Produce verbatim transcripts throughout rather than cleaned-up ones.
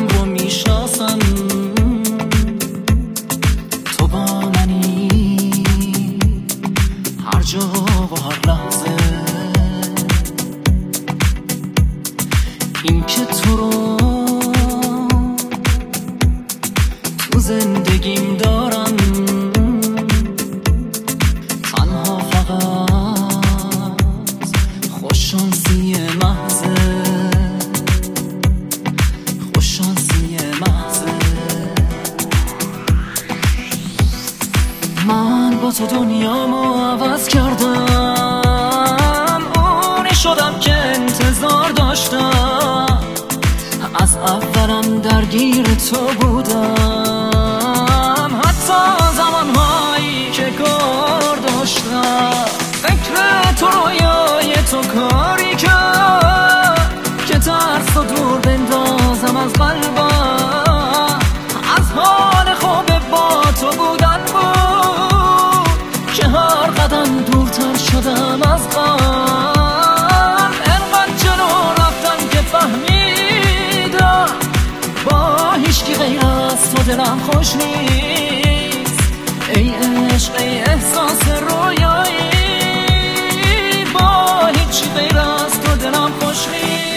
رو میشناسم، تو با منی هر جا و هر لحظه. این که تو رو تو زندگیم دارم، تنها فقط خوششانسی محضه، خوششانسی محضه. من با تو دنیامو عوض کردم، اونی شدم که انتظار داشتم، از اولم درگیر تو بودم، حتی زمانهایی که کار داشتم. فکر تو رویای تو کاری کرد که ترس و دور بندازم از قلبم، از حال خوب با تو بودن بود که هر قدم دورتر شدم از قلب. انقدر جلو رفتم که فهمیدم با هیچکی غیر از تو دلم خوش نیست. ای عشق ای احساس رویایی، با هیچی غیر از تو دلم خوش نیست.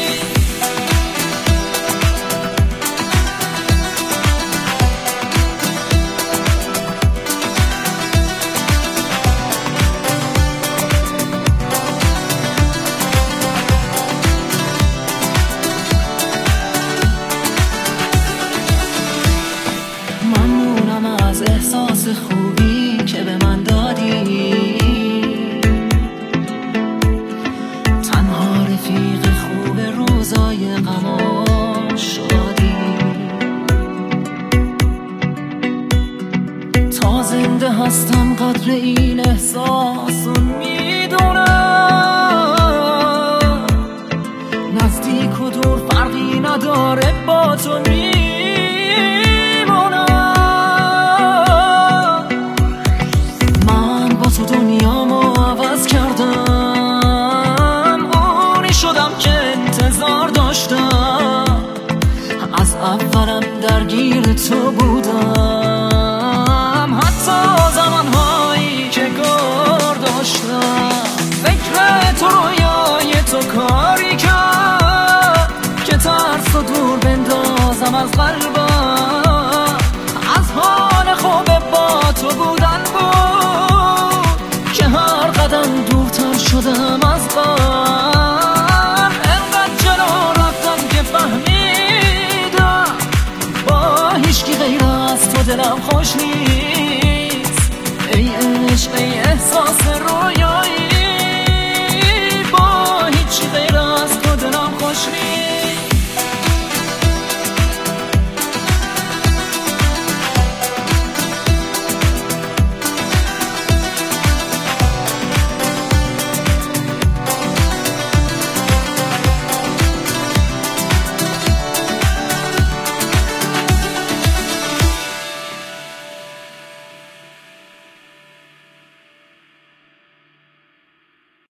از احساس خوبی که به من دادی، تنها رفیق خوب روزای غم و شادی. تا زنده هستم قدر این احساس رو میدونم، نزدیک و دور فرقی نداره با تو میمونم. تو دنیامو عوض کردم، اونی شدم که انتظار داشتم، از اولم درگیر تو بودم، حتی زمانهایی که کار داشتم. فکر تو رویای تو کاری کرد که ترس و دور بندازم از قلبم، از حال خوب با تو بودن بود که هر قدم دورتر شدم از قلب. انقدر جلو رفتم که فهمیدم با هیچکی غیر از تو دلم خوش نیست.